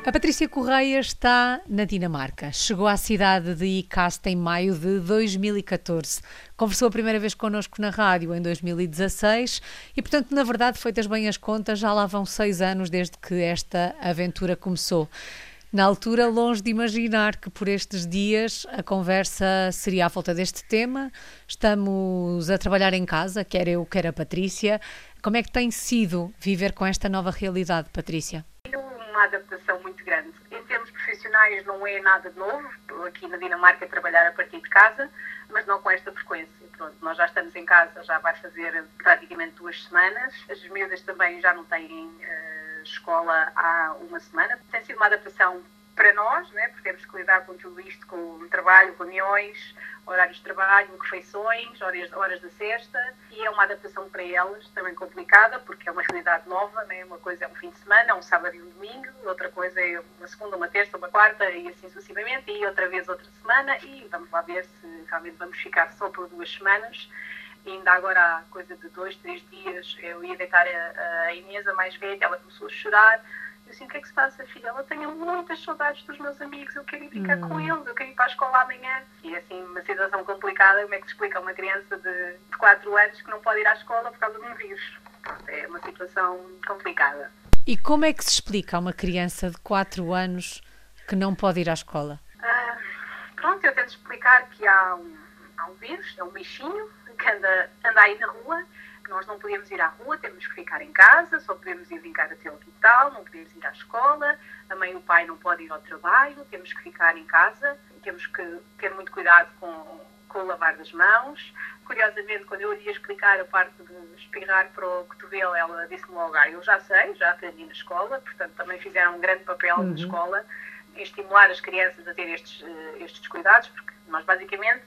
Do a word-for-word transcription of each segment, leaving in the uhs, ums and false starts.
A Patrícia Correia está na Dinamarca. Chegou à cidade de Ikast em maio de dois mil e catorze. Conversou a primeira vez connosco na rádio em dois mil e dezasseis e, portanto, na verdade, feitas bem as contas, já lá vão seis anos desde que esta aventura começou. Na altura, longe de imaginar que por estes dias a conversa seria à volta deste tema. Estamos a trabalhar em casa, quer eu, quer a Patrícia. Como é que tem sido viver com esta nova realidade, Patrícia? Uma adaptação muito grande. Em termos profissionais não é nada de novo, aqui na Dinamarca trabalhar a partir de casa, mas não com esta frequência. Pronto, nós já estamos em casa, já vai fazer praticamente duas semanas. As miúdas também já não têm uh, escola há uma semana. Tem sido uma adaptação para nós, né, porque temos que lidar com tudo isto, com trabalho, reuniões, horários de trabalho, refeições, horas, horas da sesta, e é uma adaptação para elas também complicada, porque é uma realidade nova, né? Uma coisa é um fim de semana, um sábado e um domingo, outra coisa é uma segunda, uma terça, uma quarta, e assim sucessivamente, e outra vez outra semana, e vamos lá ver se realmente vamos ficar só por duas semanas. E ainda agora há coisa de dois, três dias, eu ia deitar a, a Inês, a mais velha, ela começou a chorar. Eu assim, o que é que se passa, filha? Ela tem muitas saudades dos meus amigos, eu quero ir brincar hum. com eles, eu quero ir para a escola amanhã. E assim, uma situação complicada, como é que se explica a uma criança de, de quatro anos que não pode ir à escola por causa de um vírus? Pronto, é uma situação complicada. E como é que se explica a uma criança de quatro anos que não pode ir à escola? Ah, pronto, eu tento explicar que há um, há um vírus, é um bichinho que anda, anda aí na rua. Nós não podemos ir à rua, temos que ficar em casa, só podemos ir brincar até o quintal, não podemos ir à escola, a mãe e o pai não podem ir ao trabalho, temos que ficar em casa, temos que ter muito cuidado com, com o lavar das mãos. Curiosamente, quando eu ia explicar a parte de espirrar para o cotovelo, ela disse-me logo, ah, eu já sei, já aprendi na escola, portanto também fizeram um grande papel uhum. na escola em estimular as crianças a ter estes, estes cuidados, porque nós basicamente...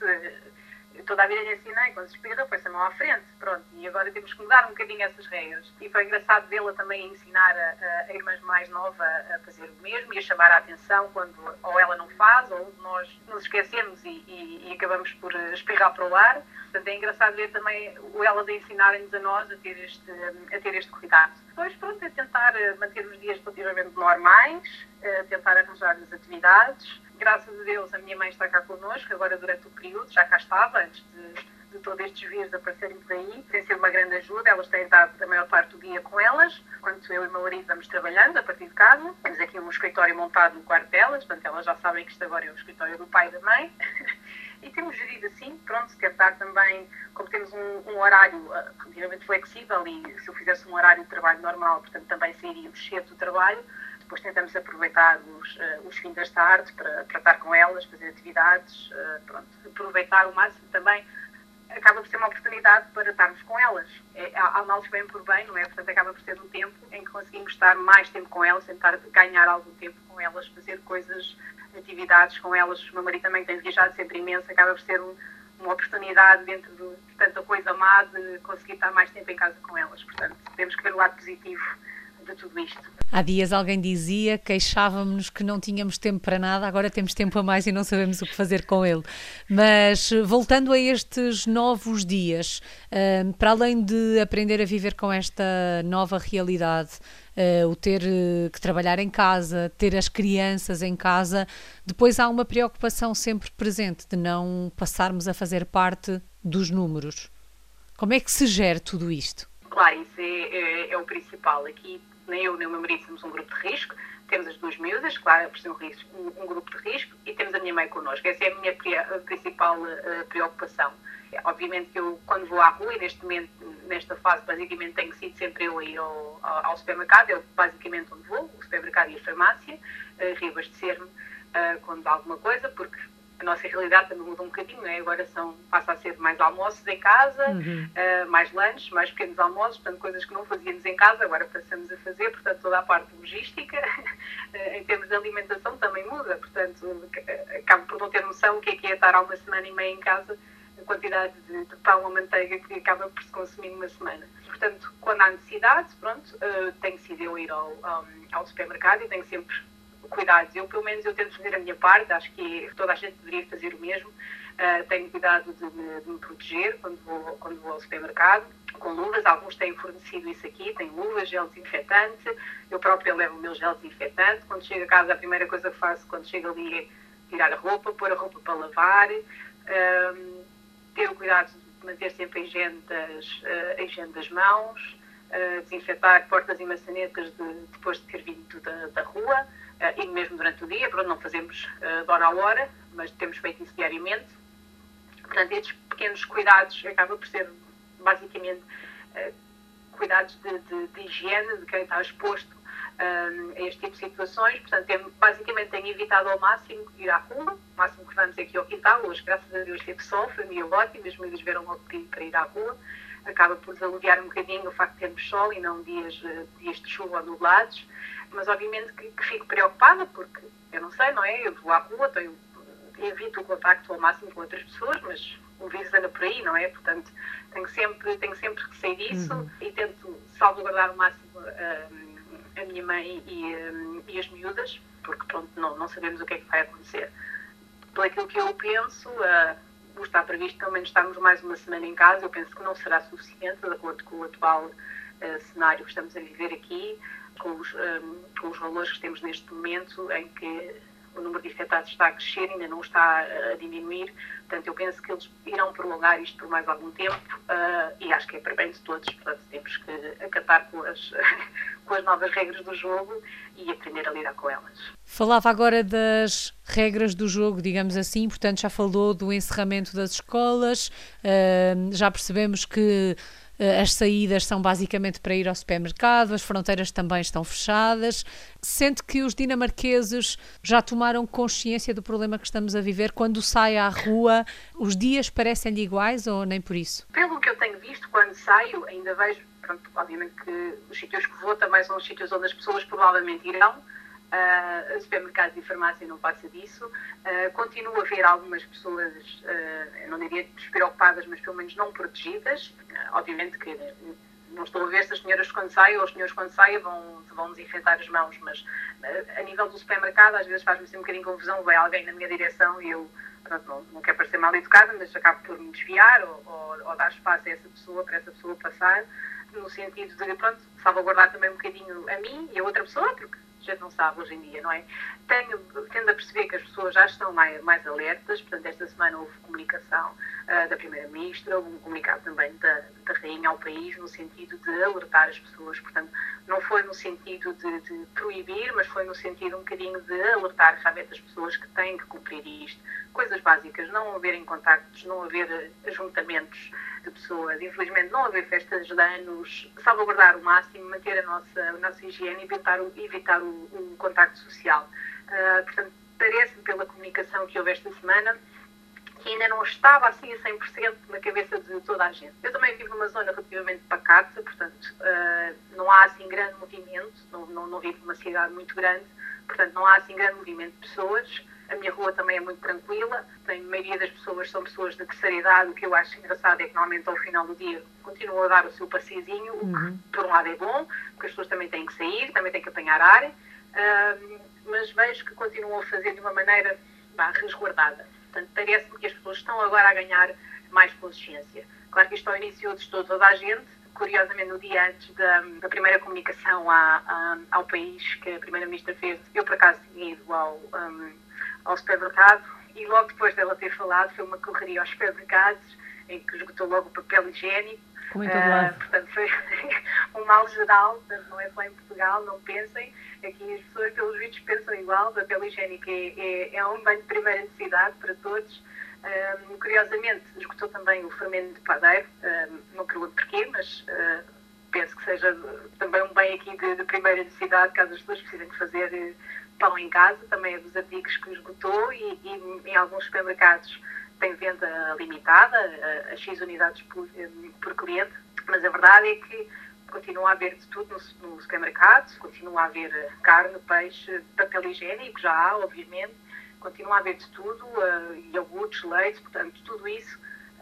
Eu toda a vida lhe ensinei, quando se espirra, põe-se a mão à frente, pronto, e agora temos que mudar um bocadinho essas regras. E foi engraçado vê-la também ensinar a, a irmã mais nova a fazer o mesmo e a chamar a atenção quando ou ela não faz, ou nós nos esquecemos e, e, e acabamos por espirrar para o ar. Portanto, é engraçado ver também elas a ensinarem-nos a nós a ter este, a ter este cuidado. Depois, pronto, é tentar manter os dias relativamente normais, tentar arranjar-lhes atividades. Graças a Deus, a minha mãe está cá connosco, agora durante o período, já cá estava, antes de, de todos estes vírus aparecerem por aí. Tem sido uma grande ajuda, elas têm estado a maior parte do dia com elas, enquanto eu e o meu marido vamos trabalhando a partir de casa. Temos aqui um escritório montado no quarto delas, portanto elas já sabem que isto agora é o escritório do pai e da mãe. E temos gerido assim, pronto, tentar também, como temos um, um horário relativamente flexível e se eu fizesse um horário de trabalho normal, portanto também sairíamos cedo do trabalho, depois tentamos aproveitar os, uh, os fins das tardes para, para estar com elas, fazer atividades, uh, pronto, aproveitar o máximo também. Acaba por ser uma oportunidade para estarmos com elas. É, há, há males que vêm por bem, não é? Portanto, acaba por ser um tempo em que conseguimos estar mais tempo com elas, tentar ganhar algum tempo com elas, fazer coisas, atividades com elas. O meu marido também tem viajado sempre imenso, acaba por ser um, uma oportunidade dentro de tanta coisa má de conseguir estar mais tempo em casa com elas. Portanto, temos que ver o lado positivo de tudo isto. Há dias alguém dizia, queixávamos-nos que não tínhamos tempo para nada, agora temos tempo a mais e não sabemos o que fazer com ele. Mas voltando a estes novos dias, para além de aprender a viver com esta nova realidade, o ter que trabalhar em casa, ter as crianças em casa, depois há uma preocupação sempre presente de não passarmos a fazer parte dos números. Como é que se gera tudo isto? Claro, isso é, é, é o principal. Aqui, nem eu nem o meu marido somos um grupo de risco, temos as duas miúdas, claro, por ser um, risco, um, um grupo de risco, e temos a minha mãe connosco. Essa é a minha pre, a principal uh, preocupação. É, obviamente que eu, quando vou à rua, e neste momento, nesta fase, basicamente tenho sido sempre eu a ir ao, ao supermercado, é basicamente onde vou, o supermercado e a farmácia, uh, reabastecer-me uh, quando há alguma coisa, porque a nossa realidade também muda um bocadinho, não é? Agora são, passa a ser mais almoços em casa, uhum. uh, mais lanches, mais pequenos almoços, portanto, coisas que não fazíamos em casa, agora passamos a fazer, portanto, toda a parte logística, uh, em termos de alimentação, também muda, portanto, acabo por não ter noção o que é que é estar há uma semana e meia em casa, a quantidade de, de pão ou manteiga que acaba por se consumir numa semana. Portanto, quando há necessidade, pronto, uh, tenho sido eu ir ao, ao, ao supermercado e tenho sempre cuidados. Eu, pelo menos, eu tento fazer a minha parte, acho que toda a gente deveria fazer o mesmo. Uh, tenho cuidado de me, de me proteger quando vou, quando vou ao supermercado. com luvas, alguns têm fornecido isso aqui, têm luvas, gel desinfetante, eu própria levo o meu gel desinfetante, quando chego a casa a primeira coisa que faço quando chego ali é tirar a roupa, pôr a roupa para lavar, um, ter o cuidado de manter sempre a higiene das, uh, a higiene das mãos, uh, desinfetar portas e maçanetas de, depois de ter vindo da, da rua, uh, e mesmo durante o dia, pronto, não fazemos uh, de hora a hora, mas temos feito isso diariamente. Portanto, estes pequenos cuidados acaba por ser basicamente uh, cuidados de, de, de higiene de quem está exposto uh, a este tipo de situações. Portanto, tem, basicamente tenho evitado ao máximo ir à rua, o máximo que vamos aqui ao quintal. Hoje, graças a Deus, teve sol, foi meio ótimo, as miúdas viram logo pedir para ir à rua. Acaba por desaluviar um bocadinho o facto de termos sol e não dias, uh, dias de chuva ou nublados. Mas, obviamente, que, que fico preocupada, porque eu não sei, não é? Eu vou à rua, tenho, evito o contacto ao máximo com outras pessoas, mas o vírus anda por aí, não é? Portanto, tenho sempre, tenho sempre receio disso uhum. e tento salvaguardar ao máximo uh, a minha mãe e, uh, e as miúdas, porque pronto, não, não sabemos o que é que vai acontecer. Por aquilo que eu penso, uh, está previsto pelo menos estarmos mais uma semana em casa. Eu penso que não será suficiente, de acordo com o atual uh, cenário que estamos a viver aqui, com os, um, com os valores que temos neste momento, em que o número de infectados está a crescer, ainda não está a diminuir. Portanto, eu penso que eles irão prolongar isto por mais algum tempo uh, e acho que é para bem de todos. Portanto, temos que acatar com as, com as novas regras do jogo e aprender a lidar com elas. Falava agora das regras do jogo, digamos assim, portanto já falou do encerramento das escolas, uh, já percebemos que as saídas são basicamente para ir ao supermercado, as fronteiras também estão fechadas. Sente que os dinamarqueses já tomaram consciência do problema que estamos a viver? Quando sai à rua, os dias parecem-lhe iguais ou nem por isso? Pelo que eu tenho visto, quando saio, ainda vejo, pronto, obviamente que os sítios que vou também são os sítios onde as pessoas provavelmente irão. Uh, supermercados e farmácia não passa disso. Uh, continuo a ver algumas pessoas, uh, eu não diria despreocupadas, mas pelo menos não protegidas. Uh, obviamente que não estou a ver se as senhoras quando saem ou os senhores quando saem vão, vão desinfetar as mãos, mas uh, a nível do supermercado às vezes faz-me assim um bocadinho de confusão, vai alguém na minha direção e eu pronto, não, não quero parecer mal educada, mas acabo por me desviar ou, ou, ou dar espaço a essa pessoa, para essa pessoa passar, no sentido de, pronto, salvaguardar também um bocadinho a mim e a outra pessoa, porque a gente não sabe hoje em dia, não é? Tenho, tendo a perceber que as pessoas já estão mais, mais alertas, portanto, esta semana houve comunicação uh, da Primeira-Ministra, houve um comunicado também da, da Rainha ao país, no sentido de alertar as pessoas, portanto, não foi no sentido de, de proibir, mas foi no sentido um bocadinho de alertar realmente as pessoas que têm que cumprir isto. Coisas básicas, não haverem contactos, não haver ajuntamentos de pessoas, infelizmente não haver festas de anos, salvaguardar o máximo, manter a nossa, a nossa higiene e evitar o, evitar o, o contacto social. Uh, portanto, parece-me pela comunicação que houve esta semana que ainda não estava assim a cem por cento na cabeça de toda a gente. Eu também vivo numa zona relativamente pacata, portanto uh, não há assim grande movimento, não, não, não vivo numa cidade muito grande, portanto não há assim grande movimento de pessoas. A minha rua também é muito tranquila, a maioria das pessoas são pessoas de terceira idade. O que eu acho engraçado é que normalmente ao final do dia continuam a dar o seu passeiozinho, o que por um lado é bom, porque as pessoas também têm que sair, também têm que apanhar ar, uh, mas vejo que continuam a fazer de uma maneira bah, resguardada. Portanto, parece-me que as pessoas estão agora a ganhar mais consciência. Claro que isto ao início testou toda a gente. Curiosamente, no dia antes da, da primeira comunicação à, à, ao país que a Primeira-Ministra fez, eu por acaso tinha ido ao, um, ao supermercado e logo depois dela ter falado foi uma correria aos supermercados em que esgotou logo o papel higiênico. Como em todo lado. Uh, portanto, foi um mal geral, portanto, não é só em Portugal, não pensem. Aqui as pessoas, pelos vistos, pensam igual. O papel higiênico é, é, é um bem de primeira necessidade para todos. Um, curiosamente, esgotou também o fermento de padeiro. Um, não pergunto porquê, mas uh, penso que seja também um bem aqui de, de primeira necessidade, caso as pessoas precisem de fazer uh, pão em casa. Também é dos artigos que esgotou e, e em alguns supermercados tem venda limitada, a, a X unidades por, por cliente, mas a verdade é que continua a haver de tudo no, no supermercado, continua a haver carne, peixe, papel higiênico, já há, obviamente, continua a haver de tudo, uh, iogurtes, leite, portanto, tudo isso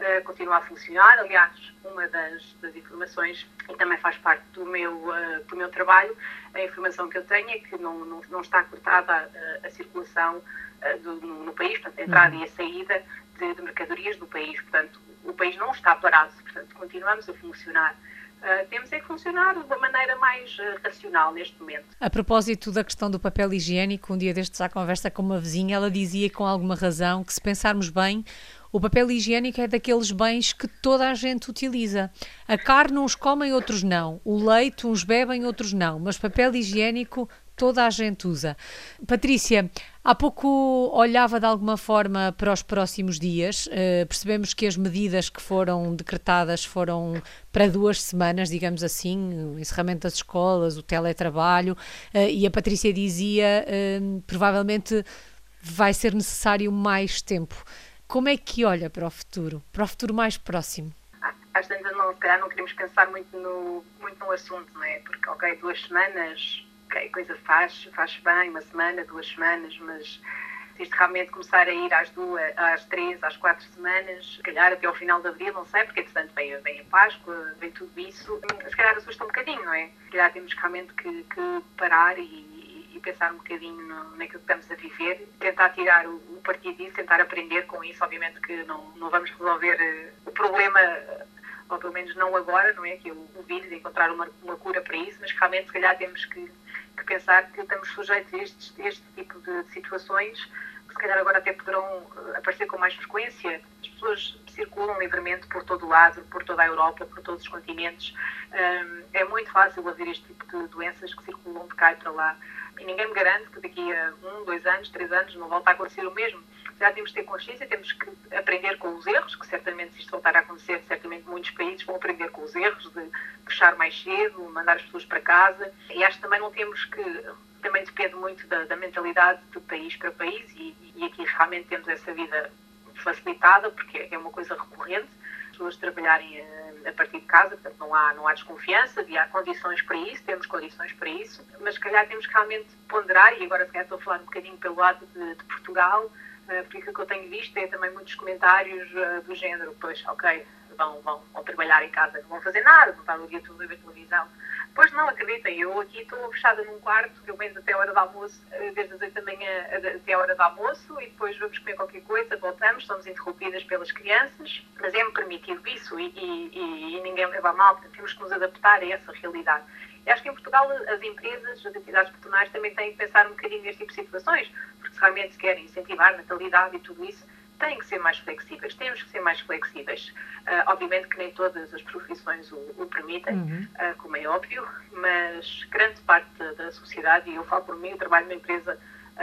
uh, continua a funcionar. Aliás, uma das, das informações, e também faz parte do meu, uh, do meu trabalho, a informação que eu tenho é que não, não, não está cortada a, a circulação uh, do, no, no país, portanto, a entrada uhum. e a saída de, de mercadorias do país. Portanto, o país não está parado, portanto, continuamos a funcionar. Uh, temos é que funcionar de uma maneira mais uh, racional neste momento. A propósito da questão do papel higiênico, um dia destes à conversa com uma vizinha, ela dizia com alguma razão que, se pensarmos bem, o papel higiênico é daqueles bens que toda a gente utiliza. A carne uns comem, outros não. O leite uns bebem, outros não. Mas papel higiênico toda a gente usa. Patrícia, há pouco olhava de alguma forma para os próximos dias. Uh, percebemos que as medidas que foram decretadas foram para duas semanas, digamos assim, o encerramento das escolas, o teletrabalho, uh, e a Patrícia dizia, uh, provavelmente vai ser necessário mais tempo. Como é que olha para o futuro, para o futuro mais próximo? Às vezes não, se calhar não queremos pensar muito no, muito no assunto, não é? Porque, ok, duas semanas, ok, coisa faz, faz bem, uma semana, duas semanas, mas se isto realmente começar a ir às duas, às três, às quatro semanas, se calhar até ao final de abril, não sei, porque entretanto vem, vem a Páscoa, vem tudo isso, se calhar assusta um bocadinho, não é? Se calhar temos realmente que, que parar e e pensar um bocadinho no, naquilo que estamos a viver, tentar tirar o, o partido disso, tentar aprender com isso. Obviamente que não, não vamos resolver uh, o problema, uh, ou pelo menos não agora, não é? Que é o, o vírus, encontrar uma, uma cura para isso, mas realmente se calhar temos que, que pensar que estamos sujeitos a estes, este tipo de, de situações, que se calhar agora até poderão uh, aparecer com mais frequência. As pessoas circulam livremente por todo o lado, por toda a Europa, por todos os continentes. Um, é muito fácil haver este tipo de doenças que circulam de cá e para lá. E ninguém me garante que daqui a um, dois anos, três anos não volta a acontecer o mesmo. Já temos de ter consciência, temos que aprender com os erros, que certamente se isto voltar a acontecer, certamente muitos países vão aprender com os erros de fechar mais cedo, mandar as pessoas para casa. E acho que também não temos que, também depende muito da, da mentalidade de país para país e, e aqui realmente temos essa vida facilitada porque é uma coisa recorrente, as pessoas trabalharem a, a partir de casa, portanto não há, não há desconfiança e há condições para isso, temos condições para isso, mas se calhar temos que realmente ponderar, e agora se calhar estou a falar um bocadinho pelo lado de, de Portugal, uh, porque aquilo que eu tenho visto é também muitos comentários uh, do género, pois ok, vão, vão, vão trabalhar em casa, não vão fazer nada, vão estar o dia todo a ver televisão. Pois não, acreditem, eu aqui estou fechada num quarto, pelo menos até a hora do almoço, desde as oito da manhã até a hora do almoço, e depois vamos comer qualquer coisa, voltamos, somos interrompidas pelas crianças, mas é-me permitido isso e, e, e ninguém leva a mal, portanto temos que nos adaptar a essa realidade. E acho que em Portugal as empresas, as entidades patronais também têm que pensar um bocadinho neste tipo de situações, porque se realmente se querem incentivar a natalidade e tudo isso, têm que ser mais flexíveis, temos que ser mais flexíveis. Uh, obviamente que nem todas as profissões o, o permitem, uhum. uh, como é óbvio, mas grande parte da, da sociedade, e eu falo por mim, eu trabalho numa empresa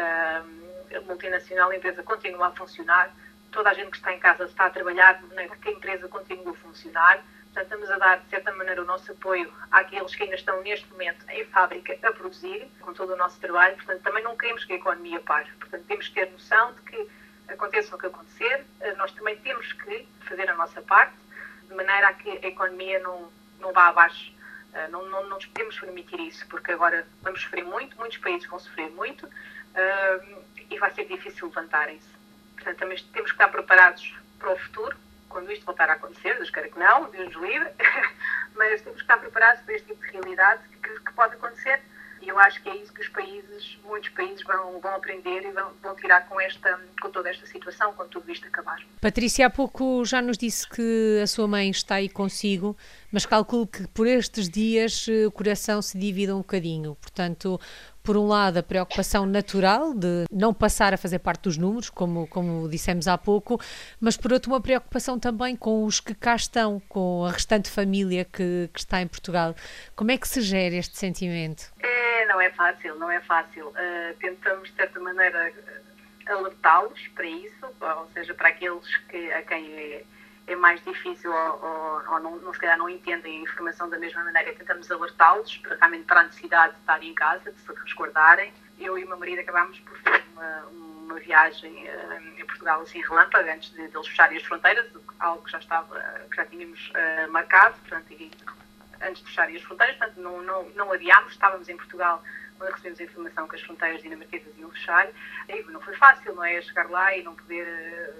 uh, multinacional, a empresa continua a funcionar, toda a gente que está em casa está a trabalhar de maneira que a empresa continua a funcionar, portanto estamos a dar de certa maneira o nosso apoio àqueles que ainda estão neste momento em fábrica a produzir, com todo o nosso trabalho, portanto também não queremos que a economia pare, portanto temos que ter noção de que aconteça o que acontecer, nós também temos que fazer a nossa parte, de maneira a que a economia não, não vá abaixo. Não, não, não nos podemos permitir isso, porque agora vamos sofrer muito, muitos países vão sofrer muito uh, e vai ser difícil levantarem-se. Portanto, também temos que estar preparados para o futuro, quando isto voltar a acontecer, Deus queira que não, Deus nos livre, mas temos que estar preparados para este tipo de realidade que, que pode acontecer. E eu acho que é isso que os países, muitos países vão, vão aprender e vão, vão tirar com, esta, com toda esta situação, quando tudo isto acabar. Patrícia, há pouco já nos disse que a sua mãe está aí consigo, mas calculo que por estes dias o coração se divida um bocadinho. Portanto, por um lado, a preocupação natural de não passar a fazer parte dos números, como, como dissemos há pouco, mas por outro, uma preocupação também com os que cá estão, com a restante família que, que está em Portugal. Como é que se gera este sentimento? É, não é fácil, não é fácil. Uh, tentamos, de certa maneira, alertá-los para isso, ou seja, para aqueles que, a quem é, é mais difícil ou, ou, ou não, não, se calhar não entendem a informação da mesma maneira, tentamos alertá-los para, realmente para a necessidade de estar em casa, de se resguardarem. Eu e o meu marido acabámos por fazer uma, uma viagem uh, em Portugal assim relâmpago, antes de, de eles fecharem as fronteiras, algo que já, estava, que já tínhamos uh, marcado, portanto, e, antes de fecharem as fronteiras, portanto não, não, não adiámos, estávamos em Portugal quando recebemos a informação que as fronteiras dinamarquesas iam fechar, e não foi fácil, não é? Chegar lá e não poder uh,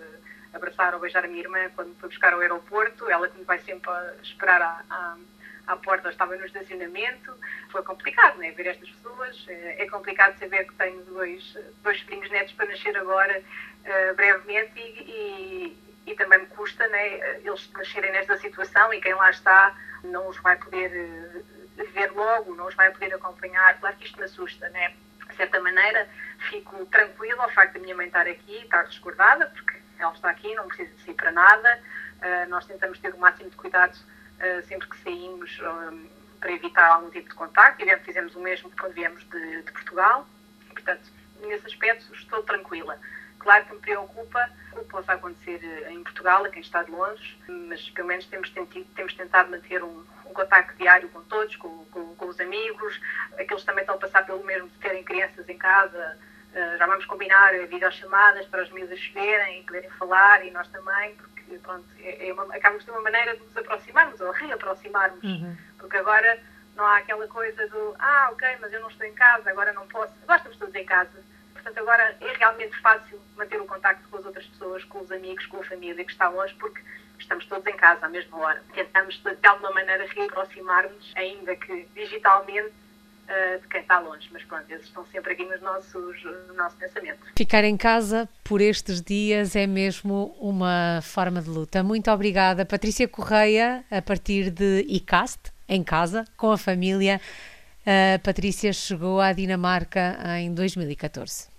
abraçar ou beijar a minha irmã quando me foi buscar ao aeroporto. Ela que me vai sempre esperar à, à, à porta, estava no estacionamento. Foi complicado, né? Ver estas pessoas. É complicado saber que tenho dois, dois filhinhos netos para nascer agora, uh, brevemente, e, e, e também me custa, né, eles nascerem nesta situação, e quem lá está não os vai poder uh, ver logo, não os vai poder acompanhar. Claro que isto me assusta, né? De certa maneira, fico tranquila ao facto da minha mãe estar aqui, estar resguardada, porque ela está aqui, não precisa de sair para nada. Uh, nós tentamos ter o máximo de cuidado uh, sempre que saímos, um, para evitar algum tipo de contacto. E fizemos o mesmo quando viemos de, de Portugal. E, portanto, nesse aspecto, estou tranquila. Claro que me preocupa o que possa acontecer em Portugal, a quem está de longe, mas pelo menos temos, tentido, temos tentado manter um, um contacto diário com todos, com, com, com os amigos. Aqueles também estão a passar pelo mesmo de terem crianças em casa. Uh, já vamos combinar videochamadas para as miúdas verem e poderem falar, e nós também, porque pronto, é, é uma, acaba de ser uma maneira de nos aproximarmos ou reaproximarmos, uhum. Porque agora não há aquela coisa do ah, ok, mas eu não estou em casa, agora não posso. Agora estamos todos em casa. Portanto, agora é realmente fácil manter o contacto com as outras pessoas, com os amigos, com a família que está longe, porque estamos todos em casa à mesma hora. Tentamos, de alguma maneira, reaproximar-nos, ainda que digitalmente, uh, de quem está longe. Mas pronto, eles estão sempre aqui nos nossos, no nosso pensamento. Ficar em casa por estes dias é mesmo uma forma de luta. Muito obrigada, Patrícia Correia, a partir de iCast, em casa, com a família. A Patrícia chegou à Dinamarca em dois mil e catorze.